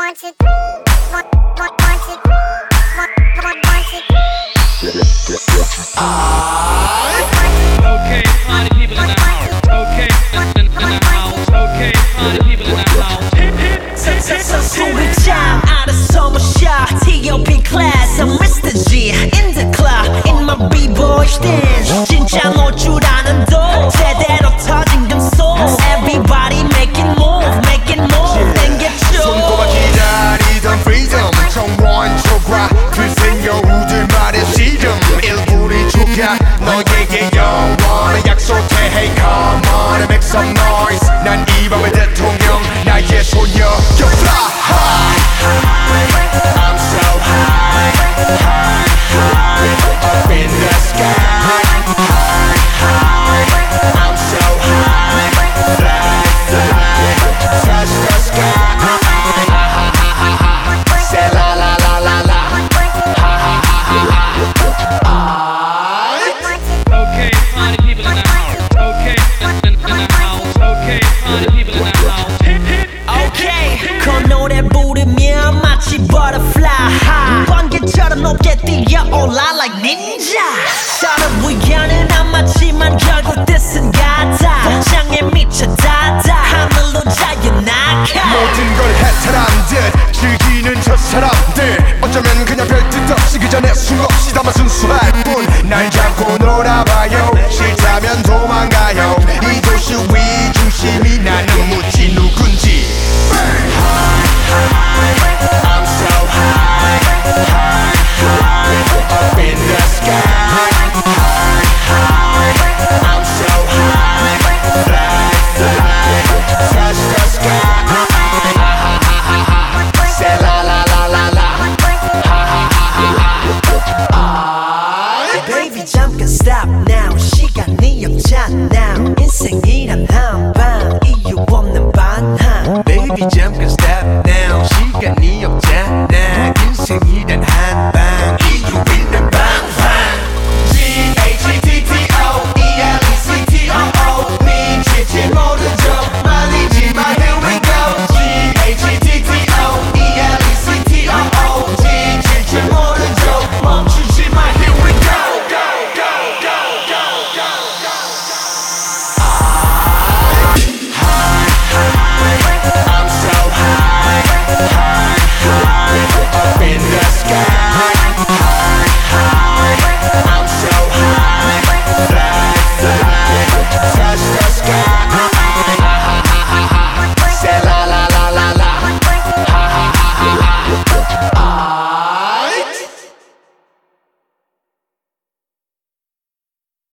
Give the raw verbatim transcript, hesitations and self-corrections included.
one, two, three. One, one, one, two, three. One, one, one, two, three. Okay, party people in the house. Okay, in, in, in the house. Okay, party people in the house. Hit, hit, hit, hit, hit. 소리장 out of summer shot T O P class, I'm Mister G in the club, in my b-boy stance 진짜 놀 줄 아는 도 제대로 터진 금속 Everybody making move, making move 땡겼죠 손꼽아 기다리던 freedom 정원 초과 불생 여우들 말의 시름 일부리 주가 너에게 영원히 약속해 Hey come on and make some noise 난 이 밤의 대통령 나의 소녀 You fly high I'm so high high high up in the sky high high I'm so high fly fly touch the sky say la la la la la ha ha ha ha ha Okay, party people in the house. Okay, in, in, in the house. Okay, party people in the house. Hit, hit, Okay, 그 노래 부르면 마치 butterfly high 번개처럼 높게 뛰어올라 like ninja 서로 우연은 안 맞지만 결국 뜻은 같아 복장에 미쳐 닿아 하늘로 자유 낙하 모든 걸 해탈한 듯 즐기는 저 사람들 어쩌면 그냥 별뜻 없이 그 전에 숨없이 담아 순수할 뿐 날 잡고 놀아봐요 싫다면 도망가요 이 도시 위 중심이 나는 묻지 누군지 I'm so high, high, high up in the sky high, high I'm so high, fly, fly touch the sky say la la la la la ha ha ha ha Baby 잠깐 stop now 시간이 없잖아 인생이란 한방 이유 없는 반항 Baby 잠깐 stop now 시간이 없잖아 인생이란 한방